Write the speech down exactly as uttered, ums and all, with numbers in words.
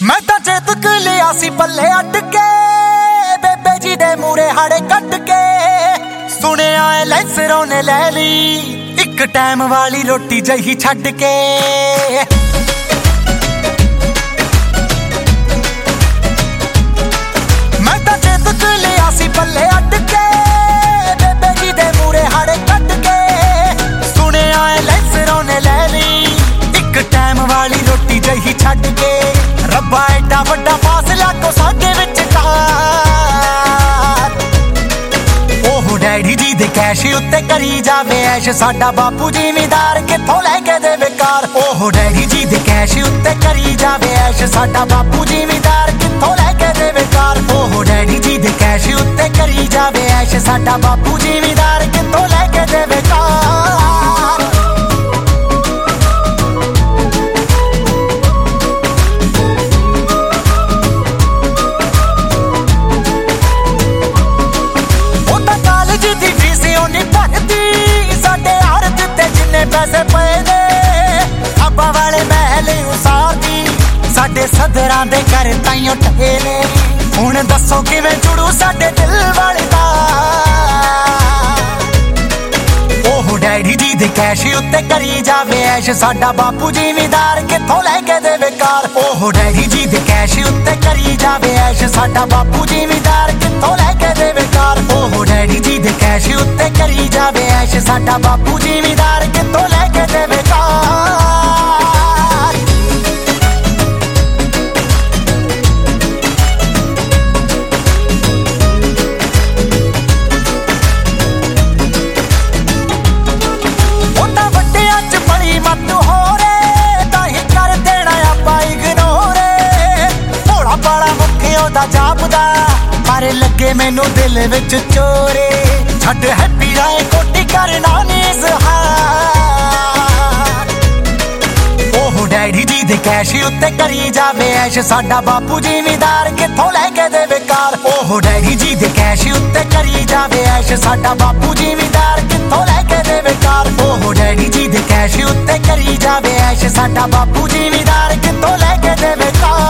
मैं तां चेतक लिया सी पल्ले अट के बेबे जी दे मूरे हाड़े कट के सुनिया ऐ लैंसरों ने लै ली इक टाइम वाली रोटी जही छड्ड के मैं तां चेतक लिया सी पल्ले अट के बेबे जी दे मूरे हाड़े कट के सुनिया ऐ लैंसरों ने लै ली इक टाइम वाली रोटी जही छड्ड के रब्बा एडा वड्डा फासला को साडे विचकार ओह डैडी जी दे कैश उत्ते करी जावे ऐश साडा बापू जिमीदार कित्थों लैके देवे कार ओह डैडी जी दे कैश उत्ते करी जावे ऐश साडा बापू जिमीदार कित्थों लैके देवे कार ओह डैडी जी दे कैश उत्ते करी जावे ऐश साडा बापू जिमीदार कित्थों लैके देवे कार पैसे पे ने अब्बा वाले महल उसारदी साडे सदरां दे घर ताईं ठे ने हुण दसो किवें जुड़ू साडे दिल वाले दा ओह डैडी जी दे कैश उत्ते करी जावे ऐश साडा बापू जिमीदार कित्थों लैके देवे कार ओह डैडी जी दे कैश उत्ते करी जावे ऐश साडा बापू जिमीदार कित्थों लैके देवे कार ओह डैडी जी दे कैश उत्ते करी जावे ऐश साडा बापू जिमीदार कित्थों लैके देवे कार ओदा वड्डियां च बड़ी मत हो रे ताही कर देना आपां इग्नोर भोला भाला मुखे ओदा जापदा पर लगे मैनू दिल विच चोरे छड्ड हैप्पी राय कोटी करना नी ज़हार ओह डैडी जी दे कैश उत्ते करी जावे ऐश साडा बापू जिमीदार कित्थों लैके देवे कार ओह डैडी जी दे कैश उत्ते करी जावे ऐश साडा बापू जिमीदार कित्थों लैके देवे कार ओह डैडी जी दे कैश उत्ते करी जावे ऐश साडा बापू जिमीदार कित्थों लैके देवे कार।